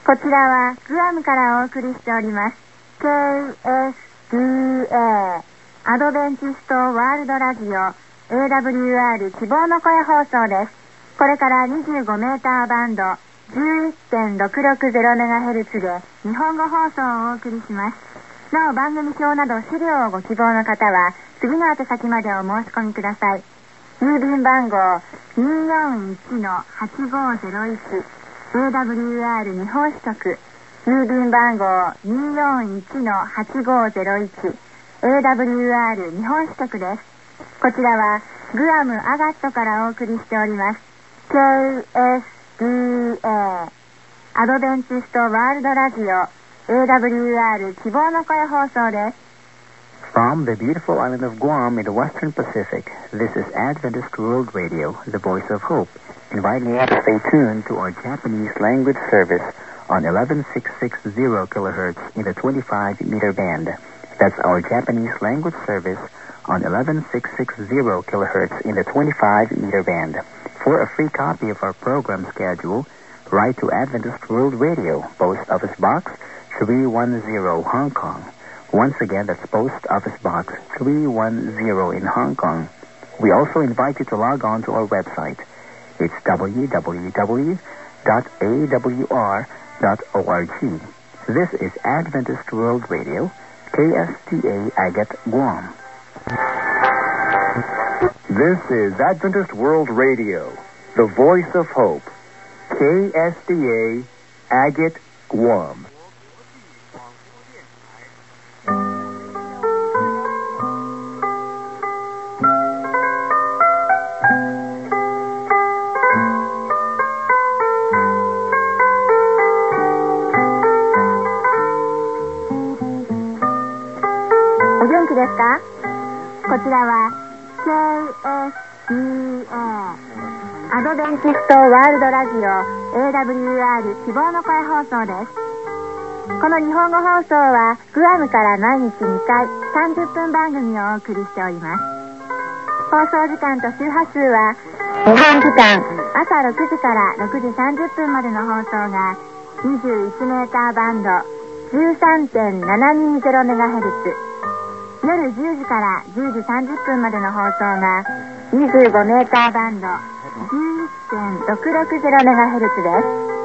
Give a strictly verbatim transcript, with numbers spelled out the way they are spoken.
こちらはグアムからお送りしております ケーエスディーエー アドベンチストワールドラジオ エーダブリューアール 希望の声放送です。これから にじゅうごメーターバンド じゅういってんろくろくゼロメガヘルツ で日本語放送をお送りします。なお番組表など資料をご希望の方は次の宛先までお申し込みください。郵便番号 にーよんいちのはちごゼロいち エーダブリューアール 日本支局、郵便番号 にーよんいちのはちごゼロいち エーダブリューアール 日本支局です。こちらはグアムアガットからお送りしております ケーエスディーエー アドベンチストワールドラジオ エーダブリューアール 希望の声放送です。 From the beautiful island of Guam in the western Pacific, this is Adventist World Radio, the voice of hope, inviting you to stay tuned to our Japanese language service on eleven six sixty kilohertz in the twenty-five meter band. That's our Japanese language service on eleven six sixty kilohertz in the twenty-five meter band. For a free copy of our program schedule, write to Adventist World Radio, Post Office Box three one zero, Hong Kong. Once again, that's Post Office Box three one zero in Hong Kong. We also invite you to log on to our website. It's w w w dot a w r dot org. This is Adventist World Radio, K S T A Agate, Guam. This is Adventist World Radio, the voice of hope, K S T A Agate, Guam. ですか？こちらは ケーエスディーエー アドベンチストワールドラジオ エーダブリューアール 希望の声放送です。この日本語放送はグアムから毎日にかいさんじゅっぷん番組をお送りしております。放送時間と周波数は日本時間朝ろくじからろくじさんじゅっぷんまでの放送が にじゅういちメーターバンド じゅうさんてんななにゼロメガヘルツ、夜じゅうじからじゅうじさんじゅっぷんまでの放送がにじゅうごメーターバンド じゅういってんろくろくゼロメガヘルツ です。